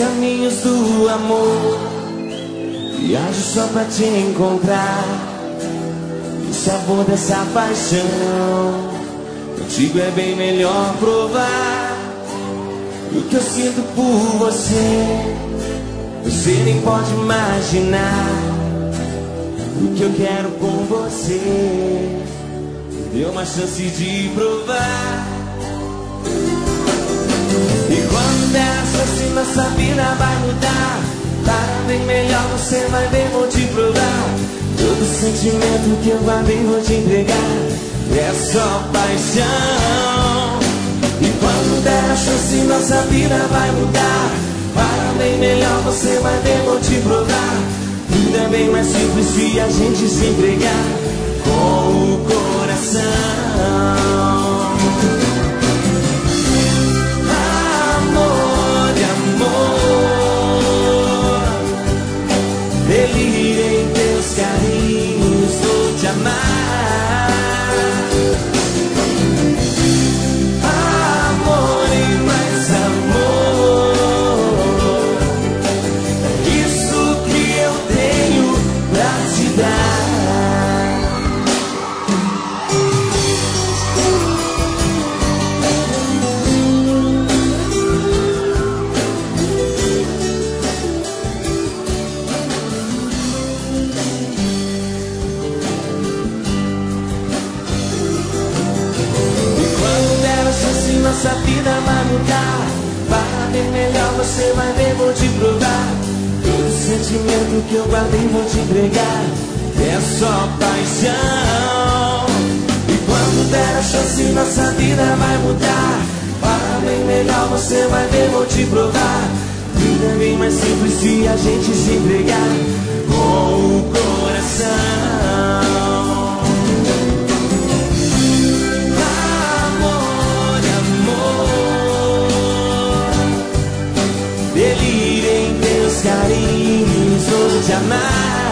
caminhos do amor, viajo só pra te encontrar. O sabor dessa paixão contigo é bem melhor provar. O que eu sinto por você, você nem pode imaginar. O que eu quero com você, dê uma chance de provar. E quando der a chance, nossa vida vai mudar. Para bem melhor, você vai ver, vou te provar. Todo sentimento que eu guardei vou te entregar. É só paixão. E quando der a chance, nossa vida vai mudar. Para bem melhor, você vai ver, vou te provar. Tudo é bem mais simples se a gente se entregar com o coração. Amor de amor, delírio em teus carinhos, vou te amar. Amor e mais amor, é isso que eu tenho pra te dar. Nossa vida vai mudar. Para bem melhor, você vai ver, vou te provar. Todo sentimento que eu guardei vou te entregar. É só paixão. E quando der a chance, nossa vida vai mudar. Para bem melhor, você vai ver, vou te provar. Tudo é bem mais simples se a gente se entregar com o coração. Delírio em teus carinhos, vou te amar.